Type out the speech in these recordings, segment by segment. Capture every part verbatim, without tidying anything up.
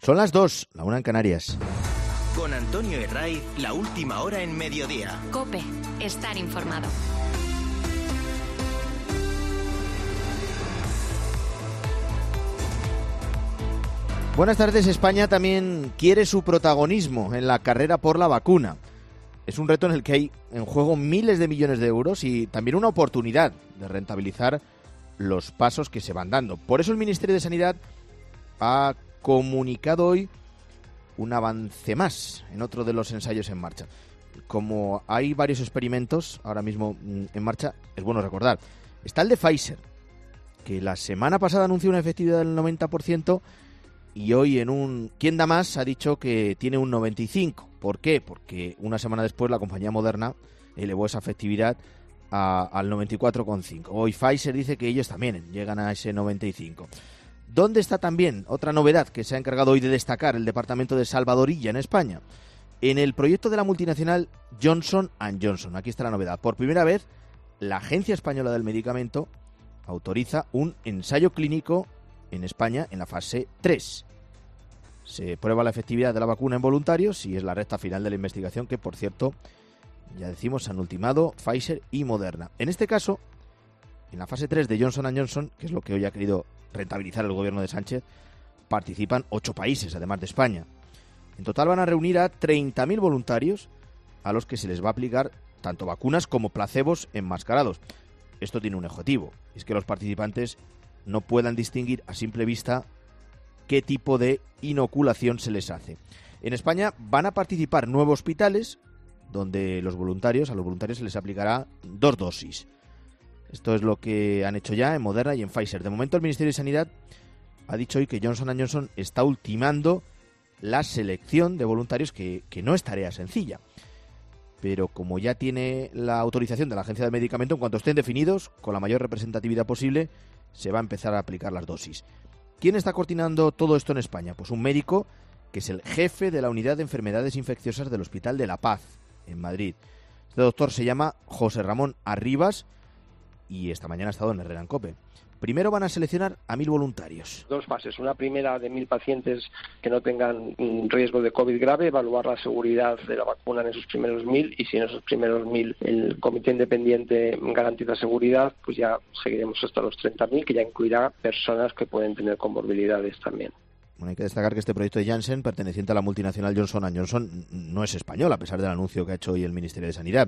Son las dos, la una en Canarias. Con Antonio Herraiz, la última hora en mediodía. COPE, estar informado. Buenas tardes. España también quiere su protagonismo en la carrera por la vacuna. Es un reto en el que hay en juego miles de millones de euros y también una oportunidad de rentabilizar los pasos que se van dando. Por eso el Ministerio de Sanidad ha comunicado hoy un avance más en otro de los ensayos en marcha. Como hay varios experimentos ahora mismo en marcha, es bueno recordar. Está el de Pfizer, que la semana pasada anunció una efectividad del noventa por ciento y hoy en un ¿Quién da más? Ha dicho que tiene un noventa y cinco por ciento. ¿Por qué? Porque una semana después la compañía Moderna elevó esa efectividad a, al noventa y cuatro coma cinco por ciento. Hoy Pfizer dice que ellos también llegan a ese noventa y cinco por ciento. ¿Dónde está también otra novedad que se ha encargado hoy de destacar el departamento de Salvadorilla en España? En el proyecto de la multinacional Johnson and Johnson. Aquí está la novedad. Por primera vez, la Agencia Española del Medicamento autoriza un ensayo clínico en España en la fase tres. Se prueba la efectividad de la vacuna en voluntarios y es la recta final de la investigación que, por cierto, ya decimos, han ultimado Pfizer y Moderna. En este caso, en la fase tres de Johnson and Johnson, que es lo que hoy ha querido rentabilizar el gobierno de Sánchez, participan ocho países, además de España. En total van a reunir a treinta mil voluntarios a los que se les va a aplicar tanto vacunas como placebos enmascarados. Esto tiene un objetivo, es que los participantes no puedan distinguir a simple vista qué tipo de inoculación se les hace. En España van a participar nueve hospitales donde los voluntarios, a los voluntarios se les aplicará dos dosis. Esto es lo que han hecho ya en Moderna y en Pfizer. De momento el Ministerio de Sanidad ha dicho hoy que Johnson and Johnson está ultimando la selección de voluntarios, que, que no es tarea sencilla. Pero como ya tiene la autorización de la Agencia del Medicamento, en cuanto estén definidos, con la mayor representatividad posible, se va a empezar a aplicar las dosis. ¿Quién está coordinando todo esto en España? Pues un médico que es el jefe de la Unidad de Enfermedades Infecciosas del Hospital de La Paz, en Madrid. Este doctor se llama José Ramón Arribas y esta mañana ha estado en Herrera en COPE. Primero van a seleccionar a mil voluntarios. Dos fases. Una primera de mil pacientes que no tengan riesgo de COVID grave, evaluar la seguridad de la vacuna en esos primeros mil, y si en esos primeros mil el comité independiente garantiza seguridad, pues ya seguiremos hasta los treinta mil, que ya incluirá personas que pueden tener comorbilidades también. Bueno, hay que destacar que este proyecto de Janssen, perteneciente a la multinacional Johnson and Johnson, no es español, a pesar del anuncio que ha hecho hoy el Ministerio de Sanidad.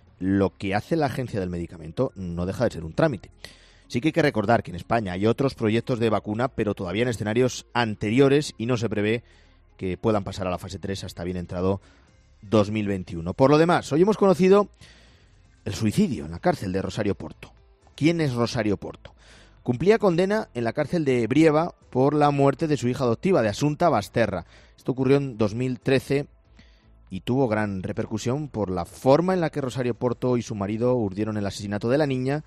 Lo que hace la Agencia del Medicamento no deja de ser un trámite. Sí que hay que recordar que en España hay otros proyectos de vacuna, pero todavía en escenarios anteriores, y no se prevé que puedan pasar a la fase tres hasta bien entrado dos mil veintiuno. Por lo demás, hoy hemos conocido el suicidio en la cárcel de Rosario Porto. ¿Quién es Rosario Porto? Cumplía condena en la cárcel de Brieva por la muerte de su hija adoptiva, de Asunta Basterra. Esto ocurrió en dos mil trece y tuvo gran repercusión por la forma en la que Rosario Porto y su marido urdieron el asesinato de la niña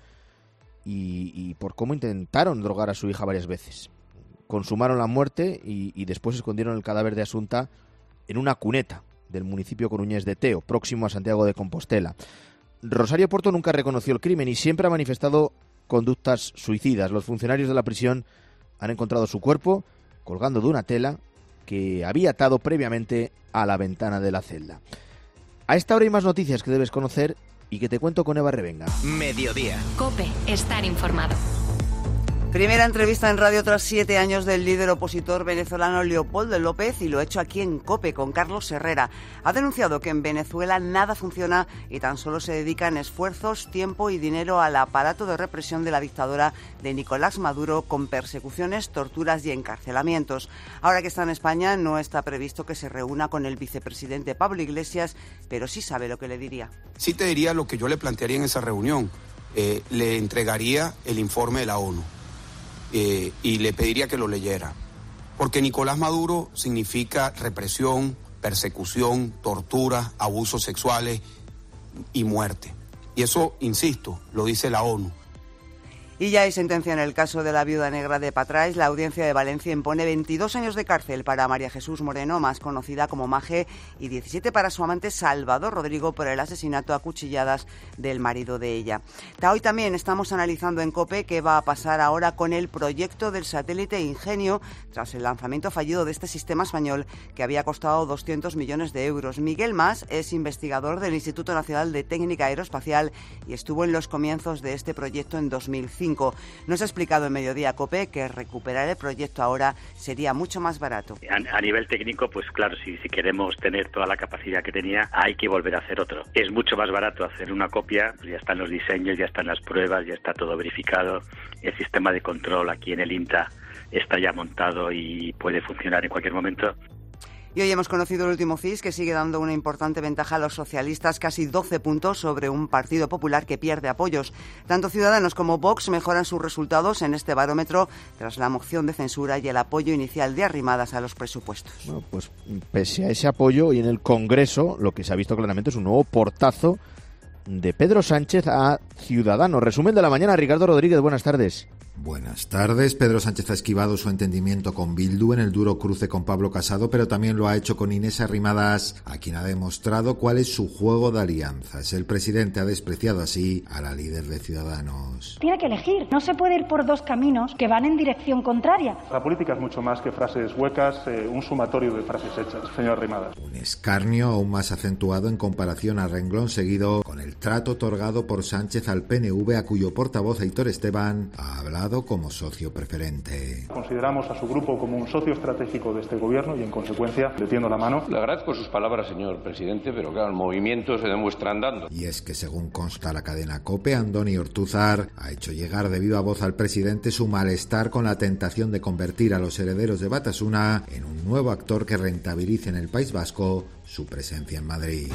y, y por cómo intentaron drogar a su hija varias veces. Consumaron la muerte y, y después escondieron el cadáver de Asunta en una cuneta del municipio coruñés de Teo, próximo a Santiago de Compostela. Rosario Porto nunca reconoció el crimen y siempre ha manifestado conductas suicidas. Los funcionarios de la prisión han encontrado su cuerpo colgando de una tela que había atado previamente a la ventana de la celda. A esta hora hay más noticias que debes conocer y que te cuento con Eva Revenga. Mediodía. COPE, estar informado. Primera entrevista en radio tras siete años del líder opositor venezolano Leopoldo López, y lo ha hecho aquí en COPE con Carlos Herrera. Ha denunciado que en Venezuela nada funciona y tan solo se dedican esfuerzos, tiempo y dinero al aparato de represión de la dictadura de Nicolás Maduro, con persecuciones, torturas y encarcelamientos. Ahora que está en España, no está previsto que se reúna con el vicepresidente Pablo Iglesias, pero sí sabe lo que le diría. Sí te diría lo que yo le plantearía en esa reunión. Eh, le entregaría el informe de la ONU. Eh, y le pediría que lo leyera, porque Nicolás Maduro significa represión, persecución, tortura, abusos sexuales y muerte. Y eso, insisto, lo dice la ONU. Y ya hay sentencia en el caso de la viuda negra de Patrais. La audiencia de Valencia impone veintidós años de cárcel para María Jesús Moreno, más conocida como Maje, y diecisiete para su amante Salvador Rodrigo por el asesinato a cuchilladas del marido de ella. Hoy también estamos analizando en COPE qué va a pasar ahora con el proyecto del satélite Ingenio tras el lanzamiento fallido de este sistema español que había costado doscientos millones de euros. Miguel Mas es investigador del Instituto Nacional de Técnica Aeroespacial y estuvo en los comienzos de este proyecto en dos mil cinco. Nos ha explicado en Mediodía COPE que recuperar el proyecto ahora sería mucho más barato. A, a nivel técnico, pues claro, si, si queremos tener toda la capacidad que tenía, hay que volver a hacer otro. Es mucho más barato hacer una copia, pues ya están los diseños, ya están las pruebas, ya está todo verificado. El sistema de control aquí en el INTA está ya montado y puede funcionar en cualquier momento. Y hoy hemos conocido el último C I S, que sigue dando una importante ventaja a los socialistas, casi doce puntos sobre un Partido Popular que pierde apoyos. Tanto Ciudadanos como Vox mejoran sus resultados en este barómetro tras la moción de censura y el apoyo inicial de Arrimadas a los presupuestos. Bueno, pues pese a ese apoyo, y en el Congreso lo que se ha visto claramente es un nuevo portazo de Pedro Sánchez a Ciudadanos. Resumen de la mañana, Ricardo Rodríguez, buenas tardes. Buenas tardes. Pedro Sánchez ha esquivado su entendimiento con Bildu en el duro cruce con Pablo Casado, pero también lo ha hecho con Inés Arrimadas, a quien ha demostrado cuál es su juego de alianzas. El presidente ha despreciado así a la líder de Ciudadanos. Tiene que elegir, no se puede ir por dos caminos que van en dirección contraria. La política es mucho más que frases huecas, eh, un sumatorio de frases hechas, señor Arrimadas. Un escarnio aún más acentuado en comparación a renglón seguido con el trato otorgado por Sánchez al P N V, a cuyo portavoz Aitor Esteban ha hablado como socio preferente. Consideramos a su grupo como un socio estratégico de este gobierno y en consecuencia le tiendo la mano. Le agradezco sus palabras, señor presidente, pero claro, el movimiento se demuestra andando. Y es que según consta la cadena COPE, Andoni Ortúzar ha hecho llegar de viva voz al presidente su malestar con la tentación de convertir a los herederos de Batasuna en un nuevo actor que rentabilice en el País Vasco su presencia en Madrid.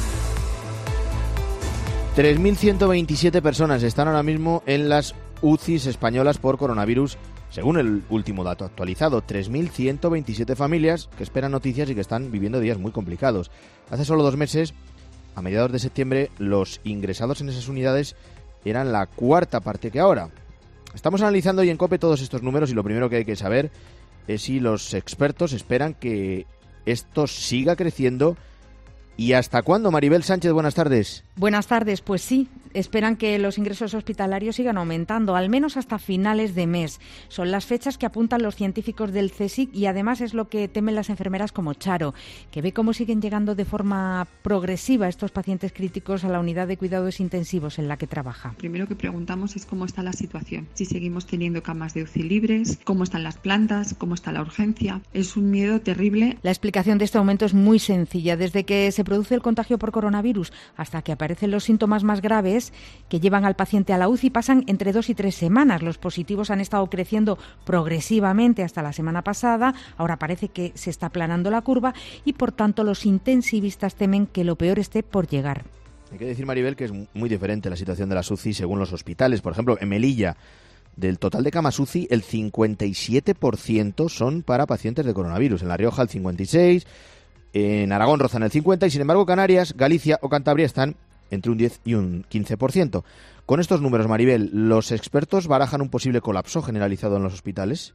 tres mil ciento veintisiete personas están ahora mismo en las U C Is españolas por coronavirus, según el último dato actualizado. tres mil ciento veintisiete familias que esperan noticias y que están viviendo días muy complicados. Hace solo dos meses, a mediados de septiembre, los ingresados en esas unidades eran la cuarta parte que ahora. Estamos analizando hoy en COPE todos estos números y lo primero que hay que saber es si los expertos esperan que esto siga creciendo. ¿Y hasta cuándo? Maribel Sánchez, buenas tardes. Buenas tardes, pues sí, esperan que los ingresos hospitalarios sigan aumentando, al menos hasta finales de mes. Son las fechas que apuntan los científicos del CSIC y además es lo que temen las enfermeras como Charo, que ve cómo siguen llegando de forma progresiva estos pacientes críticos a la unidad de cuidados intensivos en la que trabaja. Primero que preguntamos es cómo está la situación, si seguimos teniendo camas de U C I libres, cómo están las plantas, cómo está la urgencia. Es un miedo terrible. La explicación de este aumento es muy sencilla. Desde que se produce el contagio por coronavirus hasta que aparecen los síntomas más graves que llevan al paciente a la U C I pasan entre dos y tres semanas. Los positivos han estado creciendo progresivamente hasta la semana pasada. Ahora parece que se está aplanando la curva y, por tanto, los intensivistas temen que lo peor esté por llegar. Hay que decir, Maribel, que es muy diferente la situación de las U C I según los hospitales. Por ejemplo, en Melilla, del total de camas U C I, el cincuenta y siete por ciento son para pacientes de coronavirus. En La Rioja, el cincuenta y seis por ciento. En Aragón rozan el cincuenta por ciento y, sin embargo, Canarias, Galicia o Cantabria están entre un diez y un quince por ciento. Con estos números, Maribel, ¿los expertos barajan un posible colapso generalizado en los hospitales?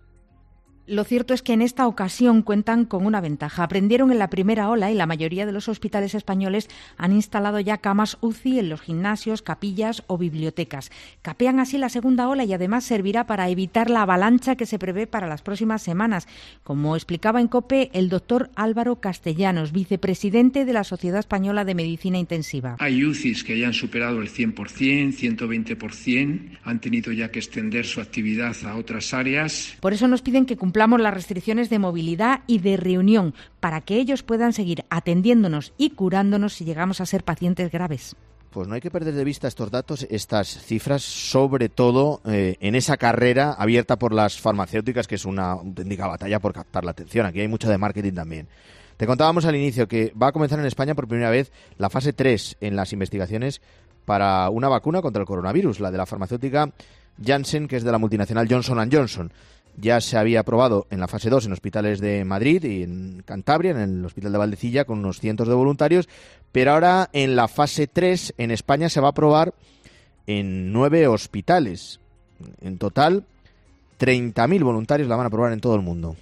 Lo cierto es que en esta ocasión cuentan con una ventaja. Aprendieron en la primera ola y la mayoría de los hospitales españoles han instalado ya camas U C I en los gimnasios, capillas o bibliotecas. Capean así la segunda ola y además servirá para evitar la avalancha que se prevé para las próximas semanas, como explicaba en COPE el doctor Álvaro Castellanos, vicepresidente de la Sociedad Española de Medicina Intensiva. Hay U C Is que ya han superado el cien por ciento, ciento veinte por ciento, han tenido ya que extender su actividad a otras áreas. Por eso nos piden que cumplamos las restricciones de movilidad y de reunión para que ellos puedan seguir atendiéndonos y curándonos si llegamos a ser pacientes graves. Pues no hay que perder de vista estos datos, estas cifras, sobre todo eh, en esa carrera abierta por las farmacéuticas, que es una auténtica batalla por captar la atención. Aquí hay mucho de marketing también. Te contábamos al inicio que va a comenzar en España por primera vez la fase tres en las investigaciones para una vacuna contra el coronavirus, la de la farmacéutica Janssen, que es de la multinacional Johnson and Johnson. Ya se había aprobado en la fase dos en hospitales de Madrid y en Cantabria, en el hospital de Valdecilla, con unos cientos de voluntarios, pero ahora en la fase tres en España se va a aprobar en nueve hospitales. En total, treinta mil voluntarios la van a probar en todo el mundo.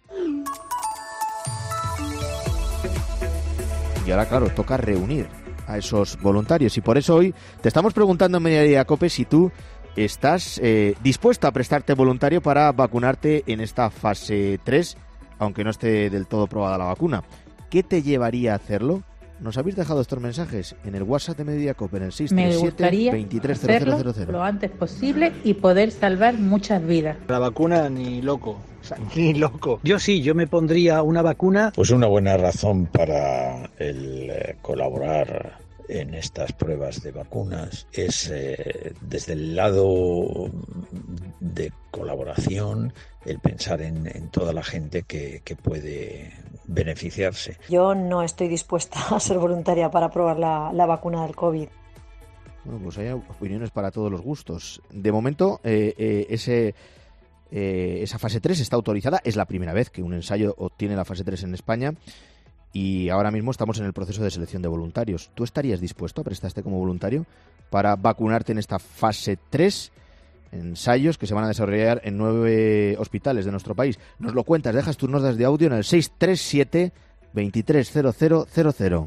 Y ahora, claro, toca reunir a esos voluntarios. Y por eso hoy te estamos preguntando en Mediodía Cope si tú estás eh, dispuesto a prestarte voluntario para vacunarte en esta fase tres, aunque no esté del todo probada la vacuna. ¿Qué te llevaría a hacerlo? Nos habéis dejado estos mensajes en el WhatsApp de Mediodía Cope, en el seis tres siete, veintitrés cero cero cero cero. Lo antes posible y poder salvar muchas vidas. La vacuna ni loco, o sea, ni loco. Yo sí, yo me pondría una vacuna. Pues una buena razón para el eh, colaborar en estas pruebas de vacunas es eh, desde el lado de colaboración, el pensar en, en toda la gente que, que puede beneficiarse. Yo no estoy dispuesta a ser voluntaria para probar la, la vacuna del COVID. Bueno, pues hay opiniones para todos los gustos. De momento, eh, eh, ese, eh, esa fase tres está autorizada. Es la primera vez que un ensayo obtiene la fase tres en España. Y ahora mismo estamos en el proceso de selección de voluntarios. ¿Tú estarías dispuesto a prestarte como voluntario para vacunarte en esta fase tres? Ensayos que se van a desarrollar en nueve hospitales de nuestro país. Nos lo cuentas, dejas tus notas de audio en el seis tres siete, veintitrés cero cero cero cero.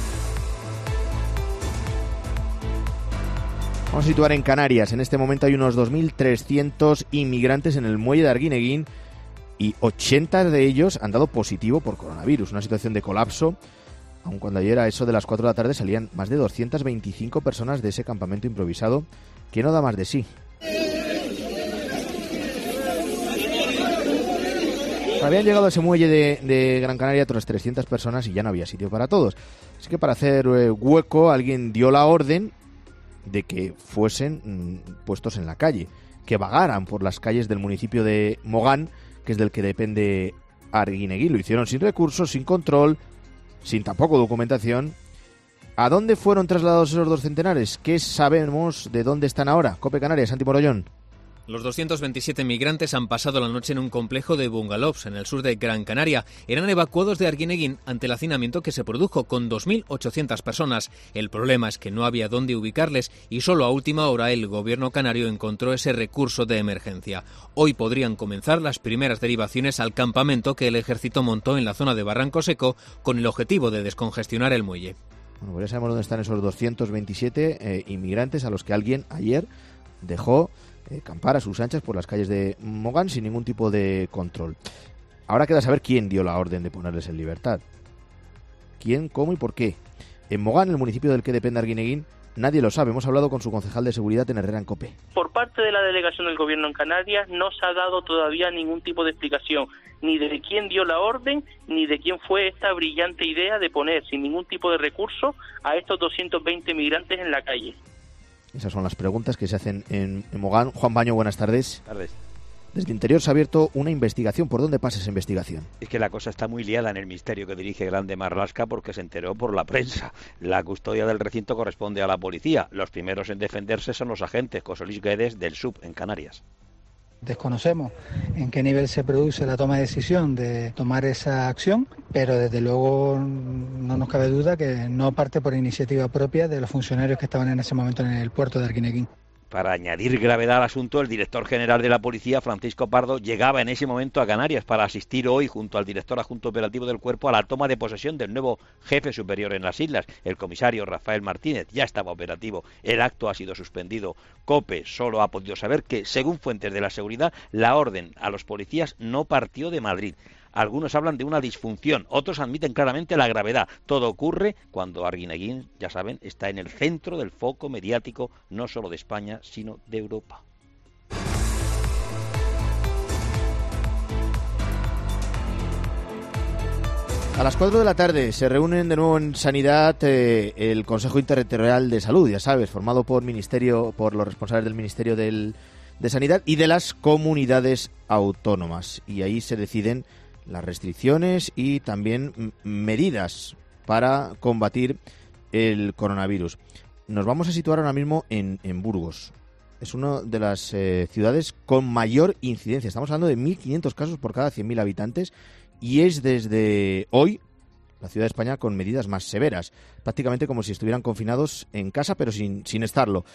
Vamos a situar en Canarias. En este momento hay unos dos mil trescientos inmigrantes en el muelle de Arguineguín y ochenta de ellos han dado positivo por coronavirus. Una situación de colapso, aun cuando ayer a eso de las cuatro de la tarde salían más de doscientas veinticinco personas de ese campamento improvisado que no da más de sí. Habían llegado a ese muelle de, de Gran Canaria otras trescientas personas y ya no había sitio para todos. Así que para hacer eh, hueco alguien dio la orden de que fuesen mmm, puestos en la calle, que vagaran por las calles del municipio de Mogán, que es del que depende Arguineguín. Lo hicieron sin recursos, sin control, sin tampoco documentación. ¿A dónde fueron trasladados esos dos centenares? ¿Qué sabemos de dónde están ahora? Cope Canarias, Santi Morollón. Los doscientos veintisiete migrantes han pasado la noche en un complejo de bungalows en el sur de Gran Canaria. Eran evacuados de Arguineguín ante el hacinamiento que se produjo con dos mil ochocientas personas. El problema es que no había dónde ubicarles y solo a última hora el gobierno canario encontró ese recurso de emergencia. Hoy podrían comenzar las primeras derivaciones al campamento que el ejército montó en la zona de Barranco Seco con el objetivo de descongestionar el muelle. Bueno, pues ya sabemos dónde están esos doscientos veintisiete eh, inmigrantes a los que alguien ayer dejó Eh, campar a sus anchas por las calles de Mogán sin ningún tipo de control. Ahora queda saber quién dio la orden de ponerles en libertad. ¿Quién, cómo y por qué? En Mogán, el municipio del que depende Arguineguín, nadie lo sabe. Hemos hablado con su concejal de seguridad en Herrera en Cope. Por parte de la delegación del gobierno en Canarias no se ha dado todavía ningún tipo de explicación, ni de quién dio la orden, ni de quién fue esta brillante idea de poner sin ningún tipo de recurso a estos doscientos veinte migrantes en la calle. Esas son las preguntas que se hacen en, en Mogán. Juan Baño, buenas tardes. Tardes. Desde Interior se ha abierto una investigación. ¿Por dónde pasa esa investigación? Es que la cosa está muy liada en el misterio que dirige Grande Marlaska porque se enteró por la prensa. La custodia del recinto corresponde a la policía. Los primeros en defenderse son los agentes José Luis Guedes del S U B en Canarias. Desconocemos en qué nivel se produce la toma de decisión de tomar esa acción, pero desde luego no nos cabe duda que no parte por iniciativa propia de los funcionarios que estaban en ese momento en el puerto de Arguineguín. Para añadir gravedad al asunto, el director general de la policía, Francisco Pardo, llegaba en ese momento a Canarias para asistir hoy, junto al director adjunto operativo del cuerpo, a la toma de posesión del nuevo jefe superior en las islas. El comisario Rafael Martínez ya estaba operativo. El acto ha sido suspendido. COPE solo ha podido saber que, según fuentes de la seguridad, la orden a los policías no partió de Madrid. Algunos hablan de una disfunción, otros admiten claramente la gravedad. Todo ocurre cuando Arguineguín, ya saben, está en el centro del foco mediático, no solo de España, sino de Europa. A las cuatro de la tarde se reúnen de nuevo en Sanidad eh, el Consejo Interterritorial de Salud, ya sabes, formado por ministerio, por los responsables del Ministerio del, de Sanidad y de las comunidades autónomas. Y ahí se deciden las restricciones y también medidas para combatir el coronavirus. Nos vamos a situar ahora mismo en, en Burgos. Es una de las eh, ciudades con mayor incidencia. Estamos hablando de mil quinientos casos por cada cien mil habitantes y es desde hoy la ciudad de España con medidas más severas, prácticamente como si estuvieran confinados en casa, pero sin, sin estarlo.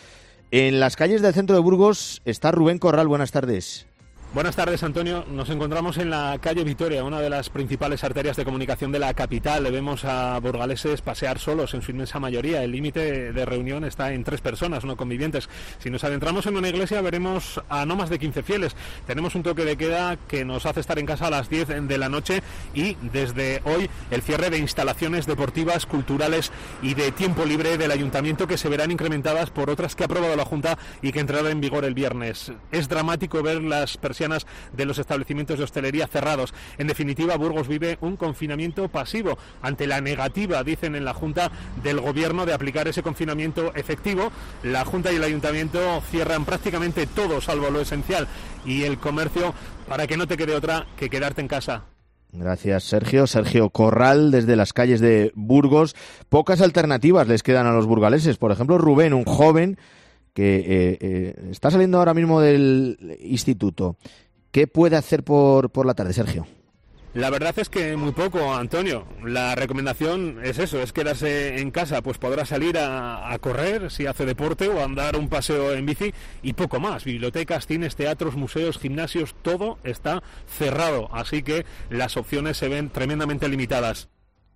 En las calles del centro de Burgos está Rubén Corral. Buenas tardes. Buenas tardes, Antonio. Nos encontramos en la calle Vitoria, una de las principales arterias de comunicación de la capital. Le vemos a burgaleses pasear solos en su inmensa mayoría. El límite de reunión está en tres personas, no convivientes. Si nos adentramos en una iglesia veremos a no más de quince fieles. Tenemos un toque de queda que nos hace estar en casa a las diez de la noche y desde hoy el cierre de instalaciones deportivas, culturales y de tiempo libre del ayuntamiento, que se verán incrementadas por otras que ha aprobado la Junta y que entrarán en vigor el viernes. Es dramático ver las personas de los establecimientos de hostelería cerrados. En definitiva, Burgos vive un confinamiento pasivo ante la negativa, dicen en la Junta, del Gobierno de aplicar ese confinamiento efectivo. La Junta y el Ayuntamiento cierran prácticamente todo, salvo lo esencial, y el comercio, para que no te quede otra que quedarte en casa. Gracias, Sergio. Sergio Corral, desde las calles de Burgos. Pocas alternativas les quedan a los burgaleses. Por ejemplo, Rubén, un joven que eh, eh, está saliendo ahora mismo del instituto. ¿Qué puede hacer por, por la tarde, Sergio? La verdad es que muy poco, Antonio. La recomendación es eso, es quedarse en casa. Pues podrá salir a, a correr si hace deporte o a andar un paseo en bici y poco más. Bibliotecas, cines, teatros, museos, gimnasios, todo está cerrado. Así que las opciones se ven tremendamente limitadas.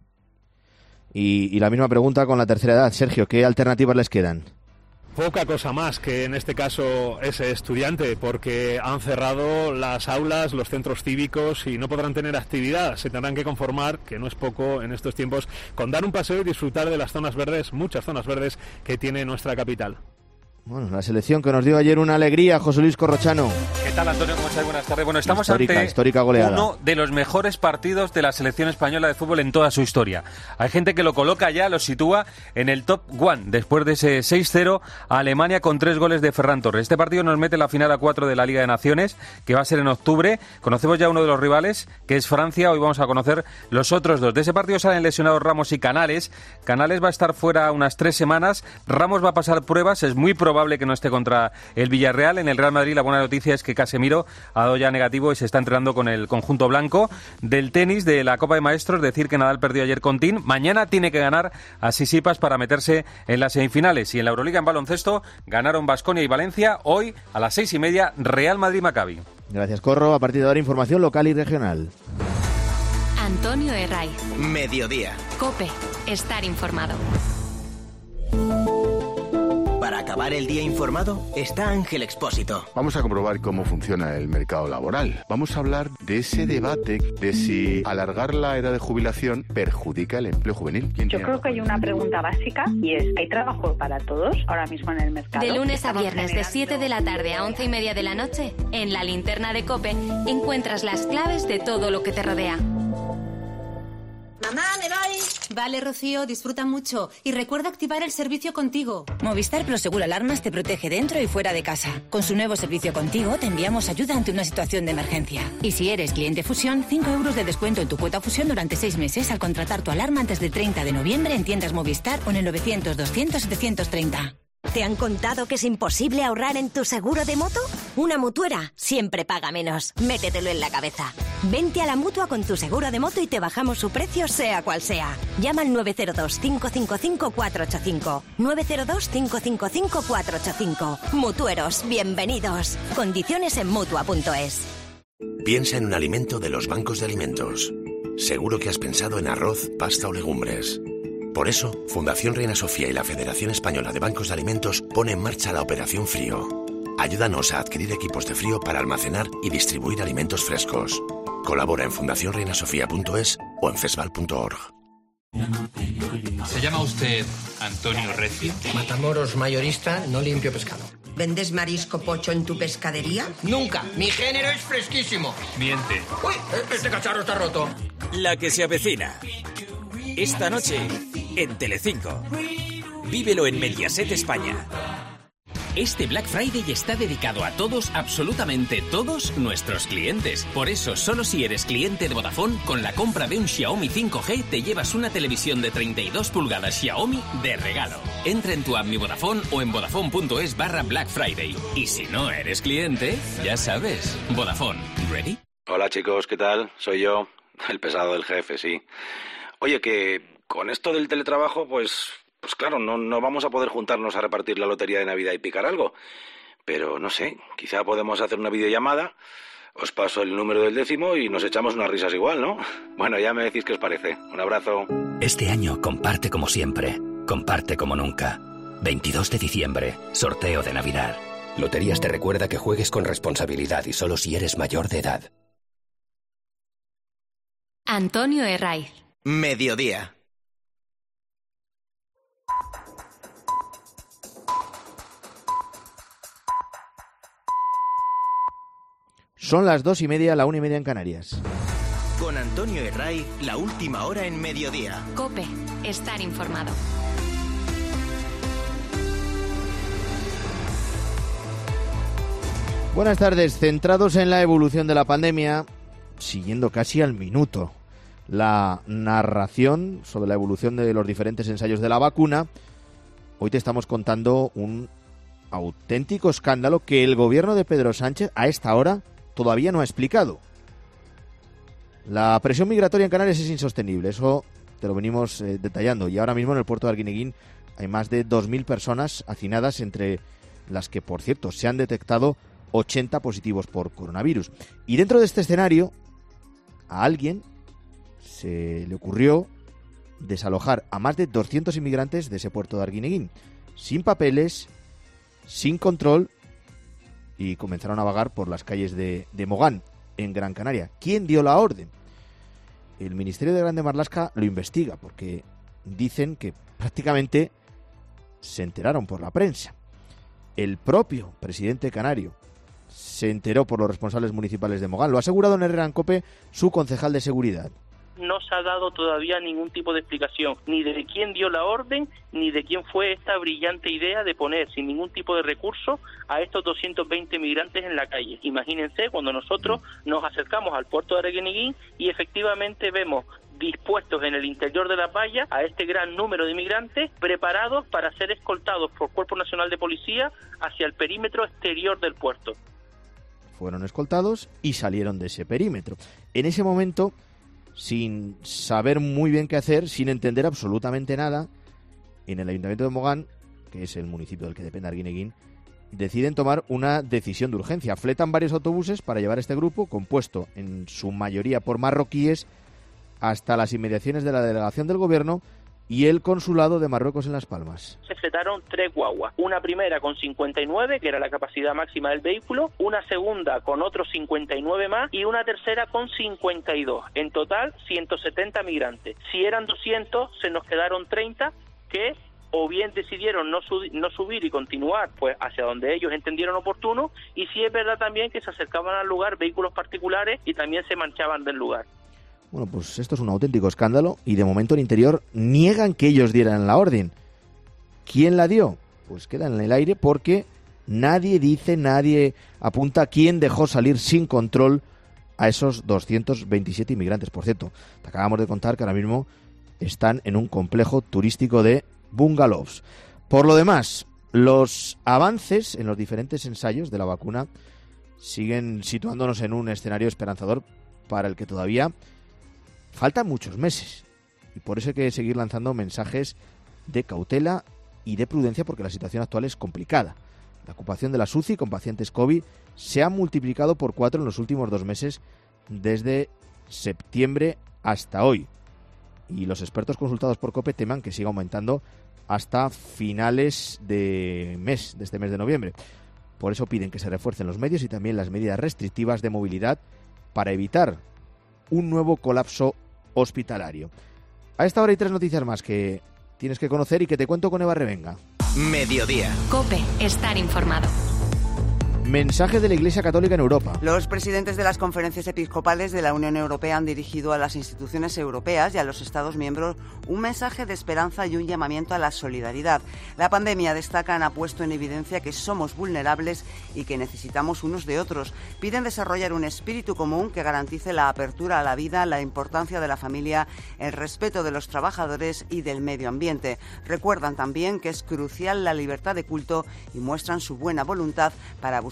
Y, y la misma pregunta con la tercera edad. Sergio, ¿qué alternativas les quedan? Poca cosa más que en este caso ese estudiante, porque han cerrado las aulas, los centros cívicos y no podrán tener actividad. Se tendrán que conformar, que no es poco en estos tiempos, con dar un paseo y disfrutar de las zonas verdes, muchas zonas verdes que tiene nuestra capital. Bueno, la selección que nos dio ayer una alegría, José Luis Corrochano. ¿Qué tal, Antonio? ¿Cómo estás? Buenas tardes. Bueno, estamos histórica, ante histórica goleada. Uno de los mejores partidos de la selección española de fútbol en toda su historia. Hay gente que lo coloca ya, lo sitúa en el top one, después de ese seis cero a Alemania con tres goles de Ferran Torres. Este partido nos mete en la final a cuatro de la Liga de Naciones, que va a ser en octubre. Conocemos ya uno de los rivales, que es Francia. Hoy vamos a conocer los otros dos. De ese partido salen lesionados Ramos y Canales. Canales va a estar fuera unas tres semanas. Ramos va a pasar pruebas. Es muy probable que no esté contra el Villarreal. En el Real Madrid la buena noticia es que Casemiro ha dado ya negativo y se está entrenando con el conjunto blanco. Del tenis, de la Copa de Maestros, decir que Nadal perdió ayer con Tin. Mañana tiene que ganar a Sisipas para meterse en las semifinales. Y en la Euroliga en baloncesto ganaron Baskonia y Valencia. Hoy a las seis y media Real Madrid-Maccabi. Gracias, Corro. A partir de ahora información local y regional. Antonio Herray. Mediodía. COPE. Estar informado. Para acabar el día informado está Ángel Expósito. Vamos a comprobar cómo funciona el mercado laboral. Vamos a hablar de ese debate de si alargar la edad de jubilación perjudica el empleo juvenil. Yo creo que hay una pregunta básica y es, ¿hay trabajo para todos ahora mismo en el mercado? De lunes a viernes, de siete de la tarde a once y media de la noche, en la linterna de COPE encuentras las claves de todo lo que te rodea. Mamá, me voy. Vale, Rocío, disfruta mucho. Y recuerda activar el servicio Contigo. Movistar Prosegur Alarmas te protege dentro y fuera de casa. Con su nuevo servicio Contigo te enviamos ayuda ante una situación de emergencia. Y si eres cliente Fusión, cinco euros de descuento en tu cuota Fusión durante seis meses al contratar tu alarma antes del treinta de noviembre en tiendas Movistar o en el novecientos doscientos setecientos treinta. ¿Te han contado que es imposible ahorrar en tu seguro de moto? Una mutuera siempre paga menos. Métetelo en la cabeza. Vente a la Mutua con tu seguro de moto y te bajamos su precio sea cual sea. Llama al nueve cero dos, cinco cinco cinco, cuatro ocho cinco. nueve cero dos, cinco cinco cinco, cuatro ocho cinco. Mutueros, bienvenidos. Condiciones en Mutua punto es. Piensa en un alimento de los bancos de alimentos. Seguro que has pensado en arroz, pasta o legumbres. Por eso, Fundación Reina Sofía y la Federación Española de Bancos de Alimentos pone en marcha la Operación Frío. Ayúdanos a adquirir equipos de frío para almacenar y distribuir alimentos frescos. Colabora en fundación reina sofía punto es o en fesval punto org. ¿Se llama usted Antonio Recio? Matamoros mayorista, no limpio pescado. ¿Vendes marisco pocho en tu pescadería? Nunca. Mi género es fresquísimo. Miente. Uy, este cacharro está roto. La que se avecina. Esta noche, en Telecinco. Vívelo en Mediaset España. Este Black Friday está dedicado a todos, absolutamente todos, nuestros clientes. Por eso, solo si eres cliente de Vodafone, con la compra de un Xiaomi cinco G, te llevas una televisión de treinta y dos pulgadas Xiaomi de regalo. Entra en tu app Mi Vodafone o en vodafone punto es barra Black Friday. Y si no eres cliente, ya sabes, Vodafone. ¿Ready? Hola chicos, ¿qué tal? Soy yo, el pesado del jefe, sí. Oye, que con esto del teletrabajo, pues Pues claro, no, no vamos a poder juntarnos a repartir la lotería de Navidad y picar algo. Pero no sé, quizá podemos hacer una videollamada, os paso el número del décimo y nos echamos unas risas igual, ¿no? Bueno, ya me decís qué os parece. Un abrazo. Este año comparte como siempre, comparte como nunca. veintidós de diciembre, sorteo de Navidad. Loterías te recuerda que juegues con responsabilidad y solo si eres mayor de edad. Antonio Herraiz. Mediodía. Son las dos y media, la una y media en Canarias. Con Antonio Herraiz, la última hora en Mediodía. COPE. Estar informado. Buenas tardes. Centrados en la evolución de la pandemia, siguiendo casi al minuto la narración sobre la evolución de los diferentes ensayos de la vacuna, hoy te estamos contando un auténtico escándalo que el gobierno de Pedro Sánchez a esta hora todavía no ha explicado. La presión migratoria en Canarias es insostenible, eso te lo venimos eh, detallando, y ahora mismo en el puerto de Arguineguín hay más de dos mil personas hacinadas, entre las que, por cierto, se han detectado ochenta positivos por coronavirus. Y dentro de este escenario, a alguien se le ocurrió desalojar a más de doscientos inmigrantes de ese puerto de Arguineguín, sin papeles, sin control, y comenzaron a vagar por las calles de, de Mogán, en Gran Canaria. ¿Quién dio la orden? El Ministerio de Grande Marlaska lo investiga, porque dicen que prácticamente se enteraron por la prensa. El propio presidente canario se enteró por los responsables municipales de Mogán. Lo ha asegurado en Herrera en COPE su concejal de seguridad. No se ha dado todavía ningún tipo de explicación, ni de quién dio la orden, ni de quién fue esta brillante idea de poner sin ningún tipo de recurso a estos doscientos veinte migrantes en la calle. Imagínense cuando nosotros nos acercamos al puerto de Arguineguín y efectivamente vemos dispuestos en el interior de la valla a este gran número de inmigrantes preparados para ser escoltados por Cuerpo Nacional de Policía hacia el perímetro exterior del puerto. Fueron escoltados y salieron de ese perímetro. En ese momento, sin saber muy bien qué hacer, sin entender absolutamente nada, en el Ayuntamiento de Mogán, que es el municipio del que depende Arguineguín, deciden tomar una decisión de urgencia. Fletan varios autobuses para llevar este grupo, compuesto en su mayoría por marroquíes, hasta las inmediaciones de la delegación del gobierno y el consulado de Marruecos en Las Palmas. Se fletaron tres guaguas, una primera con cincuenta y nueve, que era la capacidad máxima del vehículo, una segunda con otros cincuenta y nueve más y una tercera con cincuenta y dos. En total, ciento setenta migrantes. Si eran doscientos, se nos quedaron treinta que o bien decidieron no, sub- no subir y continuar pues hacia donde ellos entendieron oportuno, y sí es verdad también que se acercaban al lugar vehículos particulares y también se marchaban del lugar. Bueno, pues esto es un auténtico escándalo y de momento el interior niegan que ellos dieran la orden. ¿Quién la dio? Pues queda en el aire porque nadie dice, nadie apunta quién dejó salir sin control a esos doscientos veintisiete inmigrantes. Por cierto, te acabamos de contar que ahora mismo están en un complejo turístico de bungalows. Por lo demás, los avances en los diferentes ensayos de la vacuna siguen situándonos en un escenario esperanzador para el que todavía faltan muchos meses, y por eso hay que seguir lanzando mensajes de cautela y de prudencia, porque la situación actual es complicada. La ocupación de las U C I con pacientes COVID se ha multiplicado por cuatro en los últimos dos meses, desde septiembre hasta hoy, y los expertos consultados por COPE teman que siga aumentando hasta finales de mes, de este mes de noviembre. Por eso piden que se refuercen los medios y también las medidas restrictivas de movilidad para evitar un nuevo colapso hospitalario. A esta hora hay tres noticias más que tienes que conocer y que te cuento con Eva Revenga. Mediodía. COPE. Estar informado. Mensaje de la Iglesia Católica en Europa. Los presidentes de las conferencias episcopales de la Unión Europea han dirigido a las instituciones europeas y a los Estados miembros un mensaje de esperanza y un llamamiento a la solidaridad. La pandemia, destacan, ha puesto en evidencia que somos vulnerables y que necesitamos unos de otros. Piden desarrollar un espíritu común que garantice la apertura a la vida, la importancia de la familia, el respeto de los trabajadores y del medio ambiente. Recuerdan también que es crucial la libertad de culto y muestran su buena voluntad para buscar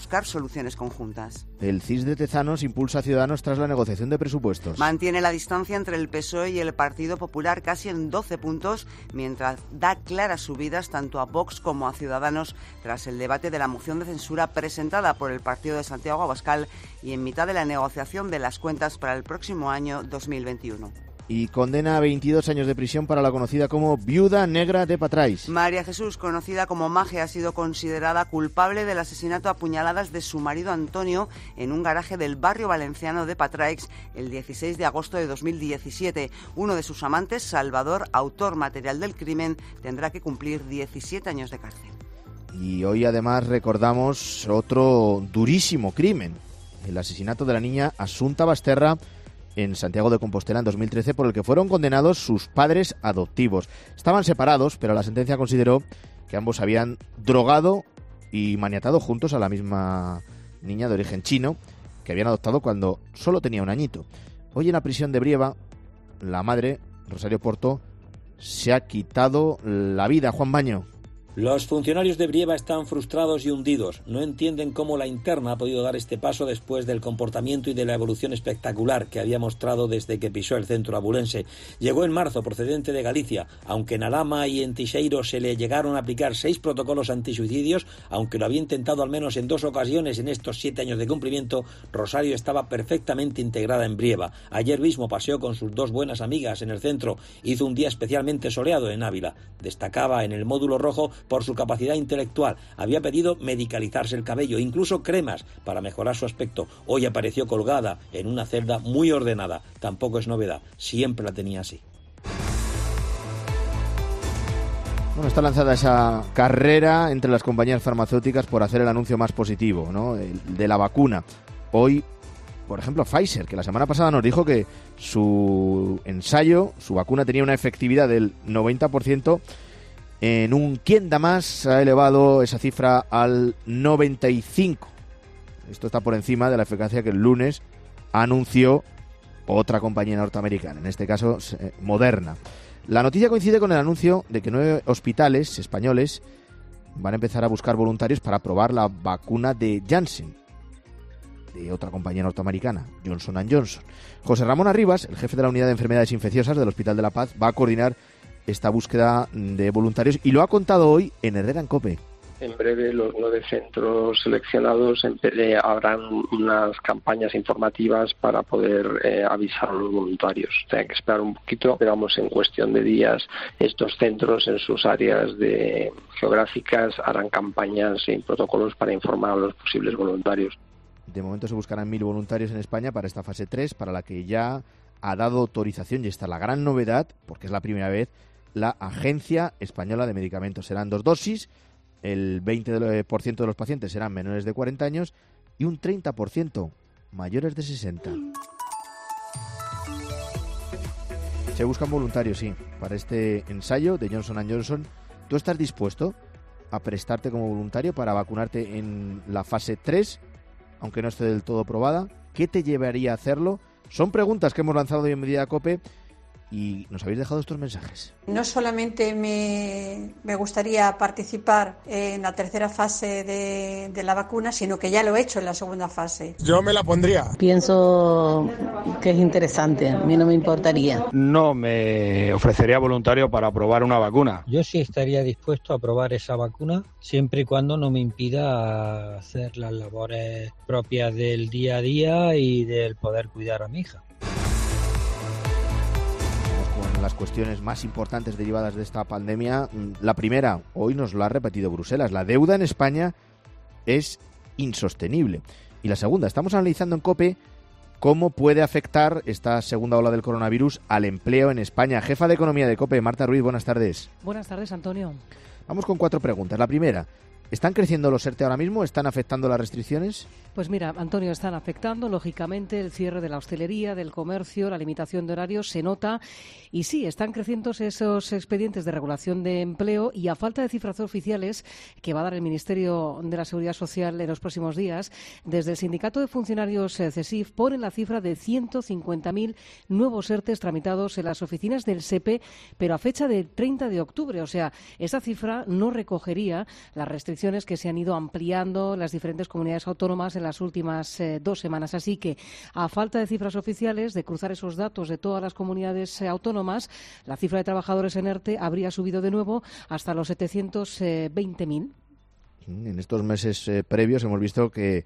buscar soluciones conjuntas. El C I S de Tezanos impulsa a Ciudadanos tras la negociación de presupuestos. Mantiene la distancia entre el P S O E y el Partido Popular casi en doce puntos, mientras da claras subidas tanto a Vox como a Ciudadanos tras el debate de la moción de censura presentada por el partido de Santiago Abascal y en mitad de la negociación de las cuentas para el próximo año dos mil veintiuno. Y condena a veintidós años de prisión para la conocida como Viuda Negra de Patrais. María Jesús, conocida como Maje, ha sido considerada culpable del asesinato a puñaladas de su marido Antonio en un garaje del barrio valenciano de Patrais el dieciséis de agosto de dos mil diecisiete. Uno de sus amantes, Salvador, autor material del crimen, tendrá que cumplir diecisiete años de cárcel. Y hoy además recordamos otro durísimo crimen, el asesinato de la niña Asunta Basterra en Santiago de Compostela en dos mil trece, por el que fueron condenados sus padres adoptivos. Estaban separados, pero la sentencia consideró que ambos habían drogado y maniatado juntos a la misma niña de origen chino que habían adoptado cuando solo tenía un añito. Hoy en la prisión de Brieva, la madre, Rosario Porto, se ha quitado la vida. Juan Baño. Los funcionarios de Brieva están frustrados y hundidos. No entienden cómo la interna ha podido dar este paso después del comportamiento y de la evolución espectacular que había mostrado desde que pisó el centro abulense. Llegó en marzo procedente de Galicia, aunque en Alhama y en Tixeiro se le llegaron a aplicar seis protocolos antisuicidios, aunque lo había intentado al menos en dos ocasiones en estos siete años de cumplimiento, Rosario estaba perfectamente integrada en Brieva. Ayer mismo paseó con sus dos buenas amigas en el centro. Hizo un día especialmente soleado en Ávila. Destacaba en el módulo rojo por su capacidad intelectual. Había pedido medicalizarse el cabello, incluso cremas para mejorar su aspecto. Hoy apareció colgada en una celda muy ordenada. Tampoco es novedad, siempre la tenía así. Bueno, está lanzada esa carrera entre las compañías farmacéuticas por hacer el anuncio más positivo, ¿no? El de la vacuna. Hoy, por ejemplo, Pfizer, que la semana pasada nos dijo que su ensayo, su vacuna tenía una efectividad del noventa por ciento. En un quién da más ha elevado esa cifra al noventa y cinco por ciento. Esto está por encima de la eficacia que el lunes anunció otra compañía norteamericana, en este caso Moderna. La noticia coincide con el anuncio de que nueve hospitales españoles van a empezar a buscar voluntarios para probar la vacuna de Janssen, de otra compañía norteamericana, Johnson and Johnson. José Ramón Arribas, el jefe de la Unidad de Enfermedades Infecciosas del Hospital de la Paz, va a coordinar esta búsqueda de voluntarios y lo ha contado hoy en Herrera en COPE. En breve los nueve centros seleccionados eh, habrán unas campañas informativas para poder eh, avisar a los voluntarios. Tienen que esperar un poquito, pero vamos, en cuestión de días estos centros en sus áreas de geográficas harán campañas y protocolos para informar a los posibles voluntarios. De momento se buscarán mil voluntarios en España para esta fase tres, para la que ya ha dado autorización, y esta es la gran novedad, porque es la primera vez, la Agencia Española de Medicamentos. Serán dos dosis, el veinte por ciento de los pacientes serán menores de cuarenta años y un treinta por ciento mayores de sesenta. Se buscan voluntarios, sí, para este ensayo de Johnson and Johnson. ¿Tú estás dispuesto a prestarte como voluntario para vacunarte en la fase tres, aunque no esté del todo probada? ¿Qué te llevaría a hacerlo? Son preguntas que hemos lanzado hoy en Medida Cope y nos habéis dejado estos mensajes. No solamente me, me gustaría participar en la tercera fase de, de la vacuna, sino que ya lo he hecho en la segunda fase. Yo me la pondría. Pienso que es interesante, a mí no me importaría. No me ofrecería voluntario para probar una vacuna. Yo sí estaría dispuesto a probar esa vacuna, siempre y cuando no me impida hacer las labores propias del día a día y del poder cuidar a mi hija. Las cuestiones más importantes derivadas de esta pandemia. La primera, hoy nos lo ha repetido Bruselas, la deuda en España es insostenible. Y la segunda, estamos analizando en COPE cómo puede afectar esta segunda ola del coronavirus al empleo en España. Jefa de Economía de COPE, Marta Ruiz, buenas tardes. Buenas tardes, Antonio. Vamos con cuatro preguntas. La primera, ¿están creciendo los ERTE ahora mismo? ¿Están afectando las restricciones? Pues mira, Antonio, están afectando, lógicamente, el cierre de la hostelería, del comercio, la limitación de horarios, se nota. Y sí, están creciendo esos expedientes de regulación de empleo y a falta de cifras oficiales que va a dar el Ministerio de la Seguridad Social en los próximos días, desde el Sindicato de Funcionarios eh, CESIF ponen la cifra de ciento cincuenta mil nuevos ERTEs tramitados en las oficinas del SEPE, pero a fecha de treinta de octubre. O sea, esa cifra no recogería las restricciones que se han ido ampliando en las diferentes comunidades autónomas en las últimas eh, dos semanas. Así que, a falta de cifras oficiales, de cruzar esos datos de todas las comunidades eh, autónomas, la cifra de trabajadores en ERTE habría subido de nuevo hasta los setecientos veinte mil. En estos meses eh, previos hemos visto que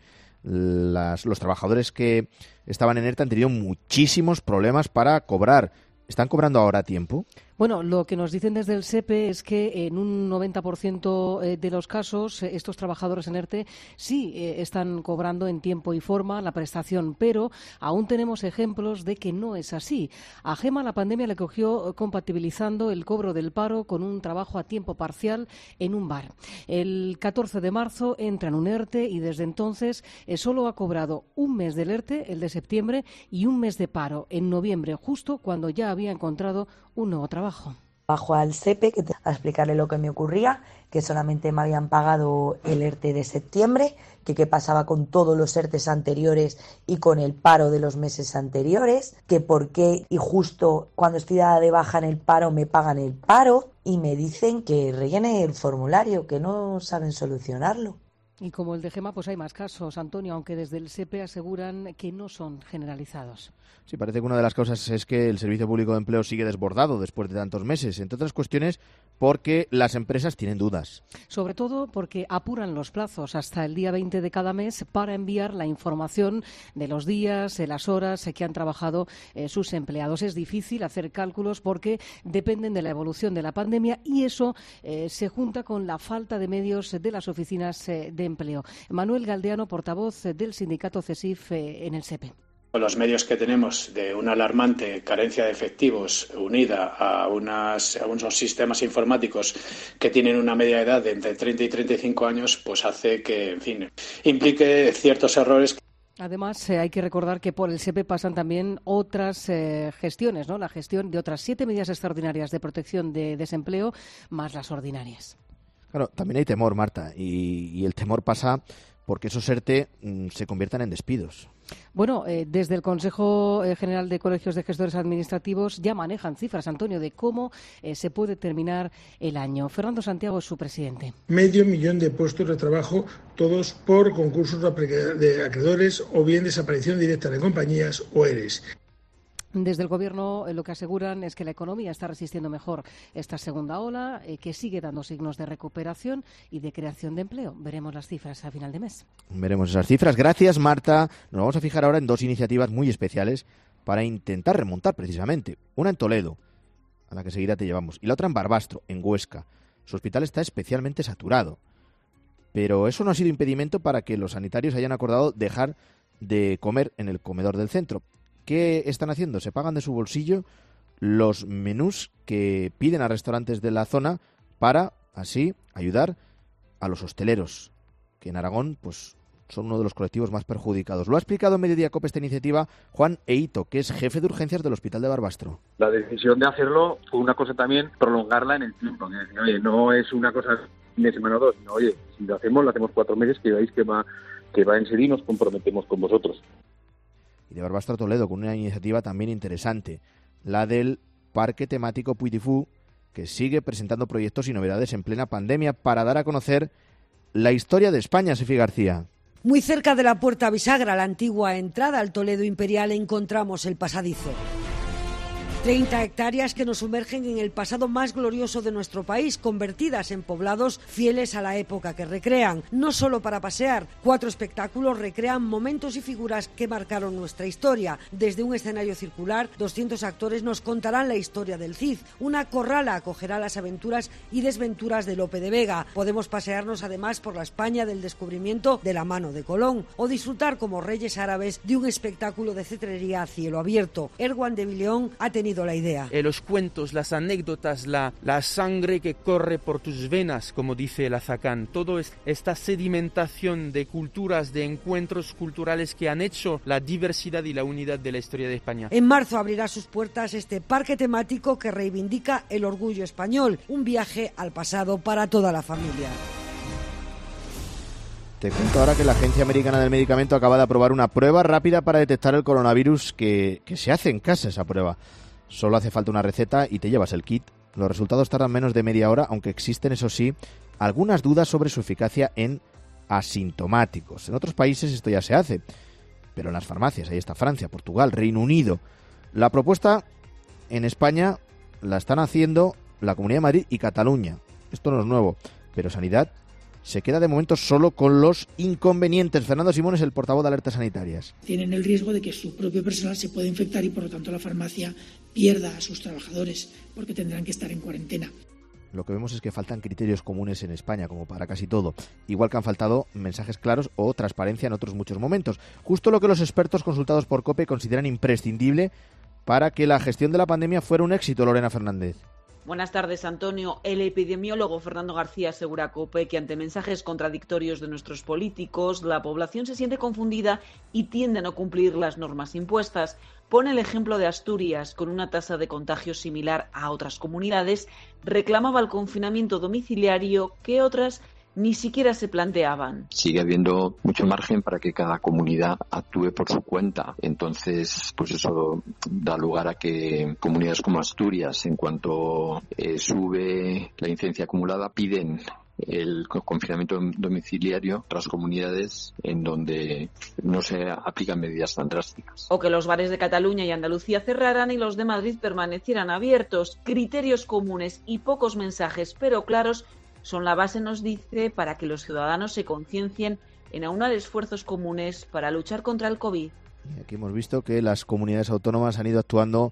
las, los trabajadores que estaban en ERTE han tenido muchísimos problemas para cobrar. ¿Están cobrando ahora a tiempo? Bueno, lo que nos dicen desde el SEPE es que en un noventa por ciento de los casos estos trabajadores en ERTE sí eh, están cobrando en tiempo y forma la prestación, pero aún tenemos ejemplos de que no es así. A Gema la pandemia le cogió compatibilizando el cobro del paro con un trabajo a tiempo parcial en un bar. El catorce de marzo entra en un ERTE y desde entonces eh, solo ha cobrado un mes del ERTE, el de septiembre, y un mes de paro en noviembre, justo cuando ya había encontrado un nuevo trabajo. Bajo al SEPE que te, a explicarle lo que me ocurría, que solamente me habían pagado el ERTE de septiembre, que qué pasaba con todos los ERTEs anteriores y con el paro de los meses anteriores, que por qué y justo cuando estoy dada de baja en el paro me pagan el paro y me dicen que rellene el formulario, que no saben solucionarlo. Y como el de Gema, pues hay más casos, Antonio, aunque desde el SEPE aseguran que no son generalizados. Sí, parece que una de las causas es que el Servicio Público de Empleo sigue desbordado después de tantos meses, entre otras cuestiones porque las empresas tienen dudas. Sobre todo porque apuran los plazos hasta el día veinte de cada mes para enviar la información de los días, de las horas que han trabajado eh, sus empleados. Es difícil hacer cálculos porque dependen de la evolución de la pandemia y eso eh, se junta con la falta de medios de las oficinas eh, de empleo. Manuel Galdeano, portavoz del sindicato CESIF eh, en el SEPE. Los medios que tenemos de una alarmante carencia de efectivos unida a, unas, a unos sistemas informáticos que tienen una media edad de entre treinta y treinta y cinco años, pues hace que, en fin, implique ciertos errores. Además, eh, hay que recordar que por el SEPE pasan también otras eh, gestiones, ¿no? La gestión de otras siete medidas extraordinarias de protección de desempleo, más las ordinarias. Claro, también hay temor, Marta, y, y el temor pasa porque esos ERTE mm, se conviertan en despidos. Bueno, eh, desde el Consejo General de Colegios de Gestores Administrativos ya manejan cifras, Antonio, de cómo eh, se puede terminar el año. Fernando Santiago es su presidente. Medio millón de puestos de trabajo, todos por concursos de acreedores o bien desaparición directa de compañías o ERES. Desde el Gobierno eh, lo que aseguran es que la economía está resistiendo mejor esta segunda ola, eh, que sigue dando signos de recuperación y de creación de empleo. Veremos las cifras a final de mes. Veremos esas cifras. Gracias, Marta. Nos vamos a fijar ahora en dos iniciativas muy especiales para intentar remontar precisamente. Una en Toledo, a la que seguirá te llevamos, y la otra en Barbastro, en Huesca. Su hospital está especialmente saturado. Pero eso no ha sido impedimento para que los sanitarios hayan acordado dejar de comer en el comedor del centro. ¿Qué están haciendo? Se pagan de su bolsillo los menús que piden a restaurantes de la zona para, así, ayudar a los hosteleros, que en Aragón pues son uno de los colectivos más perjudicados. Lo ha explicado en Mediodía Cope esta iniciativa Juan Eito, que es jefe de urgencias del Hospital de Barbastro. La decisión de hacerlo fue una cosa también prolongarla en el tiempo. Que decir, oye, no es una cosa de semana o dos, sino, oye, si lo hacemos, lo hacemos cuatro meses, que veáis que va, que va en serio y nos comprometemos con vosotros. Y de Barbastro a Toledo, con una iniciativa también interesante, la del Parque Temático Puy du Fou, que sigue presentando proyectos y novedades en plena pandemia para dar a conocer la historia de España, Sofía García. Muy cerca de la Puerta Bisagra, la antigua entrada al Toledo Imperial, encontramos el pasadizo. treinta hectáreas que nos sumergen en el pasado más glorioso de nuestro país, convertidas en poblados fieles a la época que recrean. No solo para pasear, cuatro espectáculos recrean momentos y figuras que marcaron nuestra historia. Desde un escenario circular, doscientos actores nos contarán la historia del Cid. Una corrala acogerá las aventuras y desventuras de Lope de Vega. Podemos pasearnos además por la España del descubrimiento de la mano de Colón o disfrutar como reyes árabes de un espectáculo de cetrería a cielo abierto. Erwan de Villeón ha tenido seguido la idea. Eh, los cuentos, las anécdotas, la, la sangre que corre por tus venas, como dice el Azacán, todo es, esta sedimentación de culturas, de encuentros culturales que han hecho la diversidad y la unidad de la historia de España. En marzo abrirá sus puertas este parque temático que reivindica el orgullo español, un viaje al pasado para toda la familia. Te cuento ahora que la Agencia Americana del Medicamento acaba de aprobar una prueba rápida para detectar el coronavirus que, que se hace en casa esa prueba. Solo hace falta una receta y te llevas el kit. Los resultados tardan menos de media hora, aunque existen, eso sí, algunas dudas sobre su eficacia en asintomáticos. En otros países esto ya se hace, pero en las farmacias, ahí está Francia, Portugal, Reino Unido. La propuesta en España la están haciendo la Comunidad de Madrid y Cataluña. Esto no es nuevo, pero Sanidad se queda de momento solo con los inconvenientes. Fernando Simón es el portavoz de Alertas Sanitarias. Tienen el riesgo de que su propio personal se pueda infectar y por lo tanto la farmacia pierda a sus trabajadores porque tendrán que estar en cuarentena. Lo que vemos es que faltan criterios comunes en España, como para casi todo. Igual que han faltado mensajes claros o transparencia en otros muchos momentos. Justo lo que los expertos consultados por COPE consideran imprescindible para que la gestión de la pandemia fuera un éxito, Lorena Fernández. Buenas tardes, Antonio. El epidemiólogo Fernando García asegura a COPE que ante mensajes contradictorios de nuestros políticos, la población se siente confundida y tiende a no cumplir las normas impuestas. Pone el ejemplo de Asturias, con una tasa de contagios similar a otras comunidades, reclamaba el confinamiento domiciliario que otras ni siquiera se planteaban. Sigue habiendo mucho margen para que cada comunidad actúe por su cuenta. Entonces, pues eso da lugar a que comunidades como Asturias, en cuanto eh, sube la incidencia acumulada, piden el confinamiento domiciliario, otras comunidades en donde no se aplican medidas tan drásticas. O que los bares de Cataluña y Andalucía cerraran y los de Madrid permanecieran abiertos. Criterios comunes y pocos mensajes, pero claros, son la base, nos dice, para que los ciudadanos se conciencien en aunar esfuerzos comunes para luchar contra el COVID. Y aquí hemos visto que las comunidades autónomas han ido actuando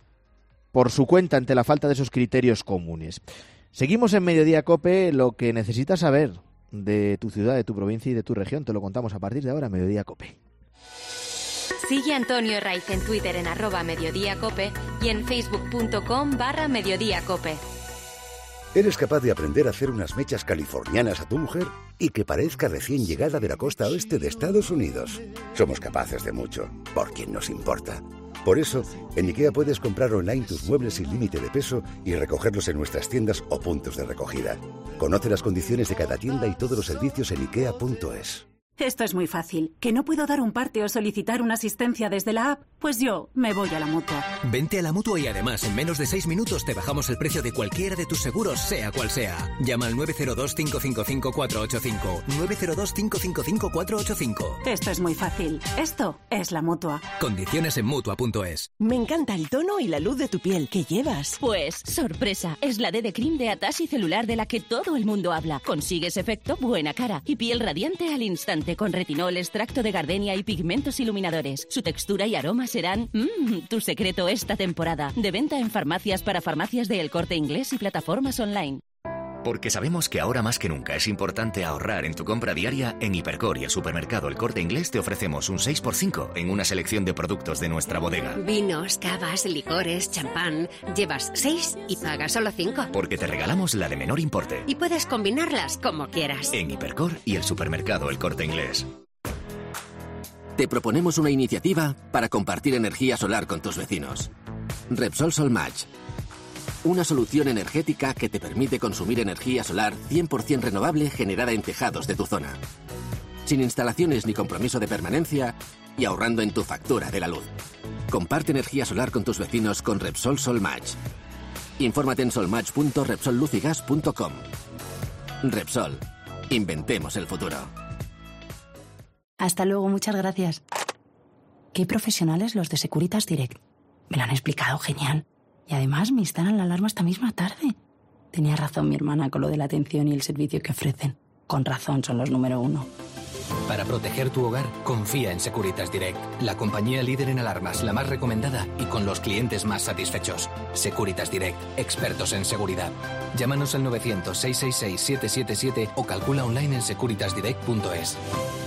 por su cuenta ante la falta de esos criterios comunes. Seguimos en Mediodía COPE, lo que necesitas saber de tu ciudad, de tu provincia y de tu región. Te lo contamos a partir de ahora en Mediodía COPE. Sigue a Antonio Raiz en Twitter en arroba Mediodía COPE y en facebook.com barra Mediodía COPE. ¿Eres capaz de aprender a hacer unas mechas californianas a tu mujer y que parezca recién llegada de la costa oeste de Estados Unidos? Somos capaces de mucho, por quien nos importa. Por eso, en IKEA puedes comprar online tus muebles sin límite de peso y recogerlos en nuestras tiendas o puntos de recogida. Conoce las condiciones de cada tienda y todos los servicios en ikea punto es. Esto es muy fácil. ¿Que no puedo dar un parte o solicitar una asistencia desde la app? Pues yo me voy a la Mutua. Vente a la Mutua y además en menos de seis minutos te bajamos el precio de cualquiera de tus seguros, sea cual sea. Llama al nueve cero dos, cinco cinco cinco, cuatro ocho cinco. nueve cero dos, cinco cinco cinco, cuatro ocho cinco. Esto es muy fácil. Esto es la Mutua. Condiciones en Mutua punto es. Me encanta el tono y la luz de tu piel. ¿Qué llevas? Pues, sorpresa, es la D D Cream de Atashi Celular de la que todo el mundo habla. Consigues efecto buena cara y piel radiante al instante con retinol, extracto de gardenia y pigmentos iluminadores. Su textura y aroma serán mmm, tu secreto esta temporada. De venta en farmacias para farmacias de El Corte Inglés y plataformas online. Porque sabemos que ahora más que nunca es importante ahorrar en tu compra diaria, en Hipercor y el supermercado El Corte Inglés te ofrecemos un seis por cinco en una selección de productos de nuestra bodega. Vinos, cavas, licores, champán. Llevas seis y pagas solo cinco. Porque te regalamos la de menor importe. Y puedes combinarlas como quieras. En Hipercor y el supermercado El Corte Inglés. Te proponemos una iniciativa para compartir energía solar con tus vecinos. Repsol Solmatch. Una solución energética que te permite consumir energía solar cien por ciento renovable generada en tejados de tu zona. Sin instalaciones ni compromiso de permanencia y ahorrando en tu factura de la luz. Comparte energía solar con tus vecinos con Repsol Solmatch. Infórmate en solmatch punto repsol luz y gas punto com. Repsol. Inventemos el futuro. Hasta luego, muchas gracias. Qué profesionales los de Securitas Direct. Me lo han explicado genial. Y además me instalan la alarma esta misma tarde. Tenía razón mi hermana con lo de la atención y el servicio que ofrecen. Con razón son los número uno. Para proteger tu hogar, confía en Securitas Direct, la compañía líder en alarmas, la más recomendada y con los clientes más satisfechos. Securitas Direct, expertos en seguridad. Llámanos al novecientos, seiscientos sesenta y seis, siete siete siete o calcula online en securitas direct punto es.